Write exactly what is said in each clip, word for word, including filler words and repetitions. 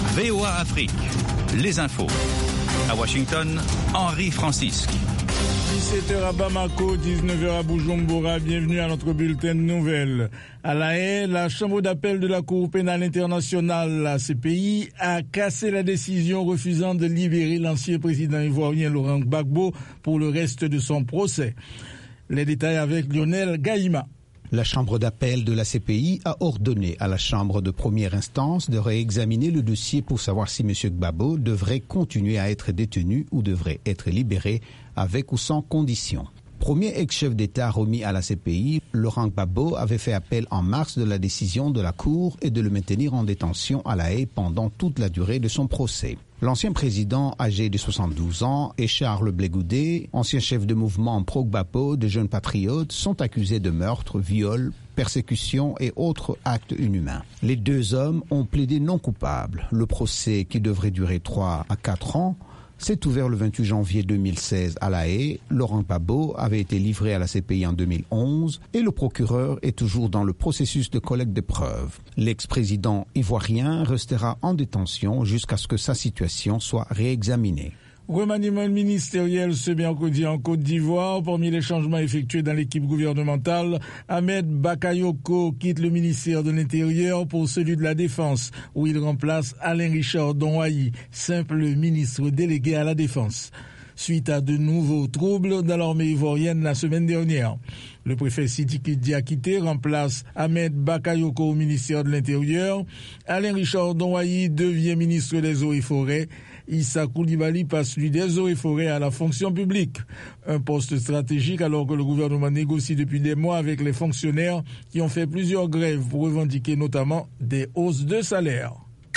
V O A Afrique, les infos. À Washington, Henri Francisque. dix-sept heures à Bamako, dix-neuf heures à Bujumbura. Bienvenue à notre bulletin de nouvelles. À La Haye, la Chambre d'appel de la Cour pénale internationale, la C P I, a cassé la décision refusant de libérer l'ancien président ivoirien Laurent Gbagbo pour le reste de son procès. Les détails avec Lionel Gaïma. La Chambre d'appel de la C P I a ordonné à la Chambre de première instance de réexaminer le dossier pour savoir si M. Gbagbo devrait continuer à être détenu ou devrait être libéré avec ou sans condition. Premier ex-chef d'État remis à la C P I, Laurent Gbagbo avait fait appel en mars de la décision de la Cour et de le maintenir en détention à La Haye pendant toute la durée de son procès. L'ancien président, âgé de soixante-douze ans, et Charles Blé Goudé, ancien chef de mouvement pro-Gbagbo de Jeunes Patriotes, sont accusés de meurtre, viol, persécution et autres actes inhumains. Les deux hommes ont plaidé non coupables. Le procès, qui devrait durer trois à quatre ans, s'est ouvert le vingt-huit janvier deux mille seize à La Haye. Laurent Gbagbo avait été livré à la C P I en deux mille onze et le procureur est toujours dans le processus de collecte des preuves. L'ex-président ivoirien restera en détention jusqu'à ce que sa situation soit réexaminée. Remaniement ministériel ce mercredi en Côte d'Ivoire. Parmi les changements effectués dans l'équipe gouvernementale, Ahmed Bakayoko quitte le ministère de l'Intérieur pour celui de la Défense, où il remplace Alain Richard Donwayi, simple ministre délégué à la Défense, suite à de nouveaux troubles dans l'armée ivoirienne la semaine dernière. Le préfet Sidiki Diakité remplace Ahmed Bakayoko au ministère de l'Intérieur. Alain Richard Donwayi devient ministre des Eaux et Forêts. Issa Koulibaly passe lui des Eaux et Forêts à la fonction publique. Un poste stratégique alors que le gouvernement négocie depuis des mois avec les fonctionnaires qui ont fait plusieurs grèves pour revendiquer notamment des hausses de salaire.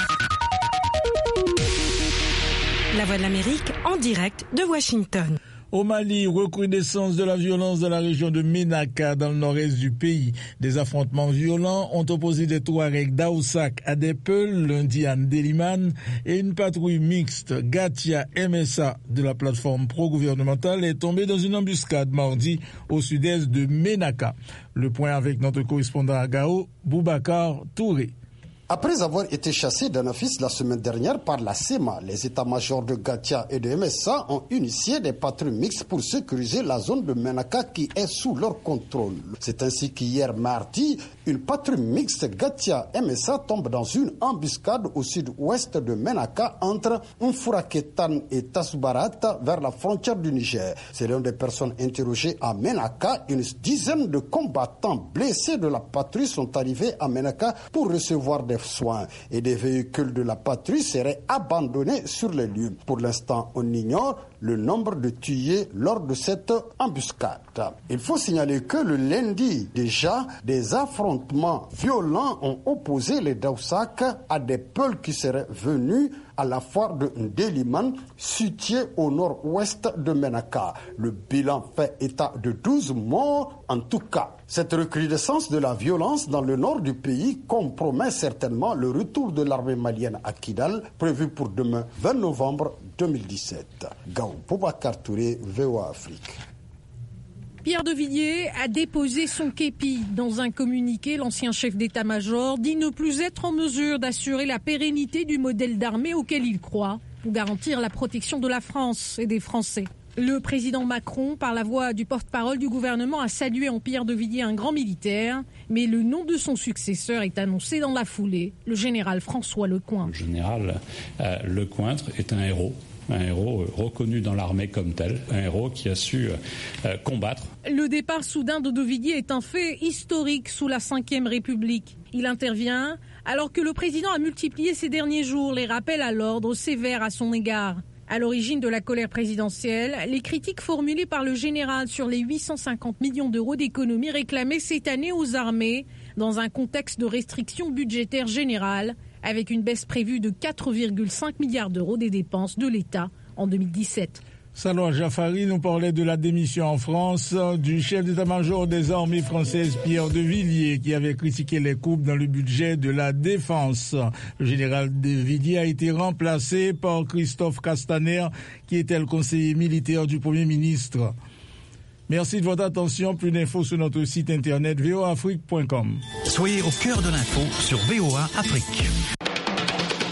La Voix de l'Amérique en direct de Washington. Au Mali, recrudescence de la violence dans la région de Ménaka, dans le nord-est du pays. Des affrontements violents ont opposé des Touaregs d'Aoussak à des Peuls, lundi à Ndélimane, et une patrouille mixte Gatia M S A de la plateforme pro-gouvernementale est tombée dans une embuscade mardi au sud-est de Ménaka. Le point avec notre correspondant à Gao, Boubacar Touré. Après avoir été chassés d'Anafis la semaine dernière par la S E M A, les états-majors de Gatia et de M S A ont initié des patrouilles mixtes pour sécuriser la zone de Ménaka qui est sous leur contrôle. C'est ainsi qu'hier mardi, une patrouille mixte Gatia-M S A tombe dans une embuscade au sud-ouest de Ménaka entre Mfuraketan et Tasbarat vers la frontière du Niger. Selon des personnes interrogées à Ménaka, une dizaine de combattants blessés de la patrouille sont arrivés à Ménaka pour recevoir des soins et des véhicules de la patrouille seraient abandonnés sur les lieux. Pour l'instant, on ignore le nombre de tués lors de cette embuscade. Il faut signaler que le lundi déjà, des affrontements violents ont opposé les Daoussak à des Peuls qui seraient venus à la foire de Ndélimane, située au nord-ouest de Ménaka. Le bilan fait état de douze morts en tout cas. Cette recrudescence de la violence dans le nord du pays compromet certainement le retour de l'armée malienne à Kidal, prévu pour demain vingt novembre deux mille dix-sept. Gao Boubacar Touré, V O A Afrique. Pierre de Villiers a déposé son képi. Dans un communiqué, l'ancien chef d'état-major dit ne plus être en mesure d'assurer la pérennité du modèle d'armée auquel il croit pour garantir la protection de la France et des Français. Le président Macron, par la voix du porte-parole du gouvernement, a salué en Pierre de Villiers un grand militaire, mais le nom de son successeur est annoncé dans la foulée, le général François Lecointre. Le général euh, Lecointre est un héros. Un héros reconnu dans l'armée comme tel, un héros qui a su euh, combattre. Le départ soudain de De Villiers est un fait historique sous la cinquième République. Il intervient alors que le président a multiplié ces derniers jours les rappels à l'ordre sévères à son égard. À l'origine de la colère présidentielle, les critiques formulées par le général sur les huit cent cinquante millions d'euros d'économies réclamées cette année aux armées dans un contexte de restriction budgétaire générale, avec une baisse prévue de quatre virgule cinq milliards d'euros des dépenses de l'État en deux mille dix-sept. Salwa Jafari nous parlait de la démission en France du chef d'état-major des armées françaises Pierre de Villiers qui avait critiqué les coupes dans le budget de la défense. Le général de Villiers a été remplacé par Christophe Castaner qui était le conseiller militaire du Premier ministre. Merci de votre attention. Plus d'infos sur notre site internet v o a afrique point com. Soyez au cœur de l'info sur V O A Afrique.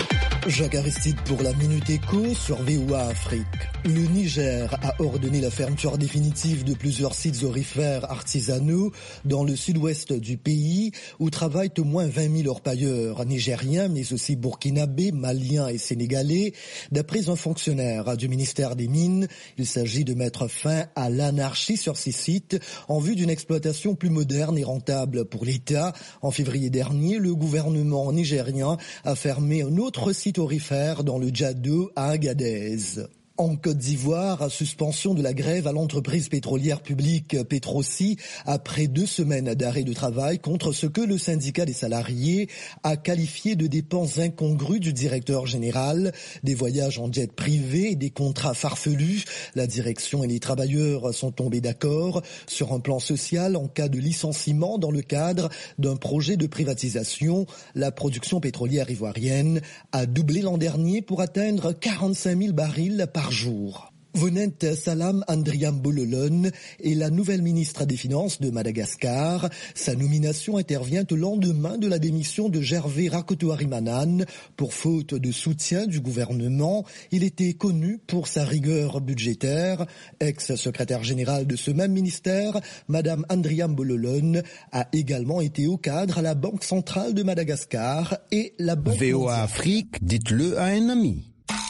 Jacques Aristide pour la Minute Éco sur V O A Afrique. Le Niger a ordonné la fermeture définitive de plusieurs sites aurifères artisanaux dans le sud-ouest du pays où travaillent au moins vingt mille orpailleurs nigériens mais aussi burkinabés, maliens et sénégalais. D'après un fonctionnaire du ministère des Mines, il s'agit de mettre fin à l'anarchie sur ces sites en vue d'une exploitation plus moderne et rentable pour l'État. En février dernier, le gouvernement nigérien a fermé un autre site aurifère dans le Djado à Agadez. En Côte d'Ivoire, suspension de la grève à l'entreprise pétrolière publique Petroci après deux semaines d'arrêt de travail contre ce que le syndicat des salariés a qualifié de dépenses incongrues du directeur général, des voyages en jet privé et des contrats farfelus. La direction et les travailleurs sont tombés d'accord sur un plan social en cas de licenciement dans le cadre d'un projet de privatisation. La production pétrolière ivoirienne a doublé l'an dernier pour atteindre quarante-cinq mille barils par jour. Vonnet Salam Andriambololone est la nouvelle ministre des Finances de Madagascar. Sa nomination intervient au lendemain de la démission de Gervais Rakotoarimanan pour faute de soutien du gouvernement. Il était connu pour sa rigueur budgétaire. Ex-secrétaire général de ce même ministère, Madame Andriambololone a également été au cadre à la Banque centrale de Madagascar et la Banque V O A Afrique, dites-le à un ami.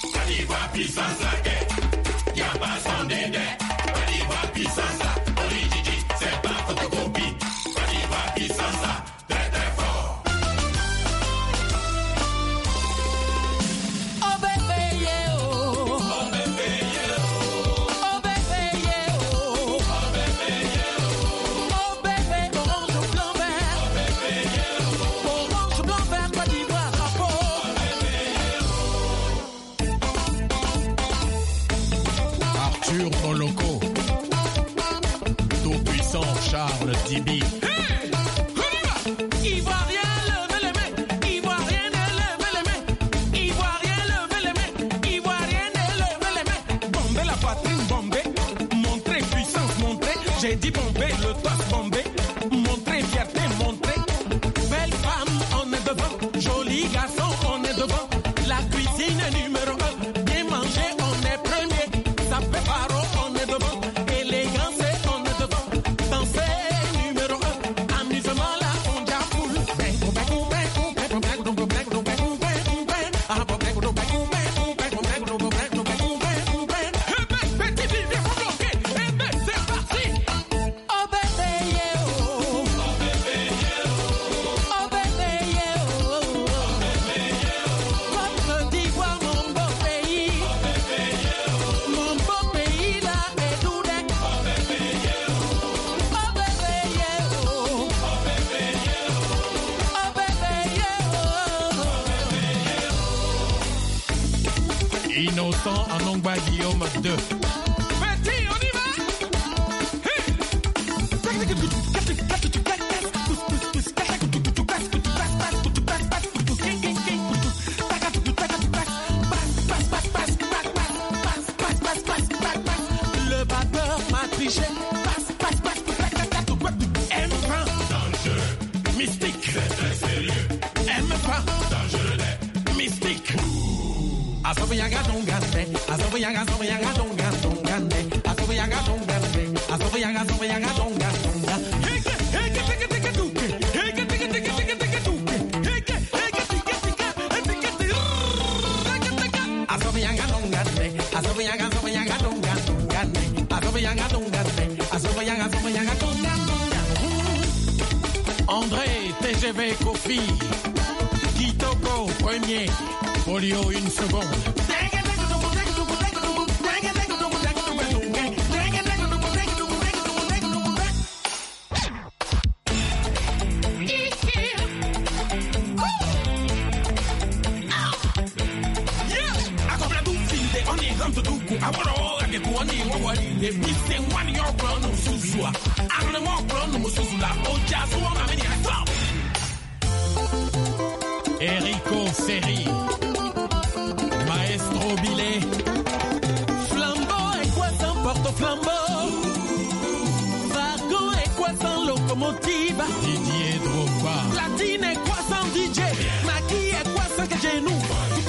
Moloko, tout-puissant Charles Tibi. Hey, Ivoirien, levez les mains. Ivoirien, levez les mains. Ivoirien, levez les mains. Ivoirien, levez les mains. Bombez la poitrine, bombez. Montrez puissance, montrez. J'ai dit bomber, le torse bombé. Montrez fierté, montrez. Belle femme, on est devant. Joli garçon, on est devant. La cuisine est numéro un. Bien manger, on est premier. Ça fait paro. Innocent Anongba Guillaume deux. Petit, on y va. Le batteur m'a triché. Passe, passe, passe. M vingt. Dangereux. Mystique. C'est très sérieux. M vingt. Dangereux. Mystique. Asobianga dongande, asobianga asobianga dongande, asobianga dongande, asobianga asobianga dongande. Heke heke heke heke duke, heke heke heke heke heke duke, heke heke heke heke heke. Asobianga dongande, asobianga asobianga dongande, asobianga dongande, asobianga asobianga dongande. André T G V Kofi, Kitoko premier. Polio une seconde. Erico Seri, Maestro Billet, Flambeau et quoi sans porte-flambeau, Wagon et quoi sans locomotive, Didier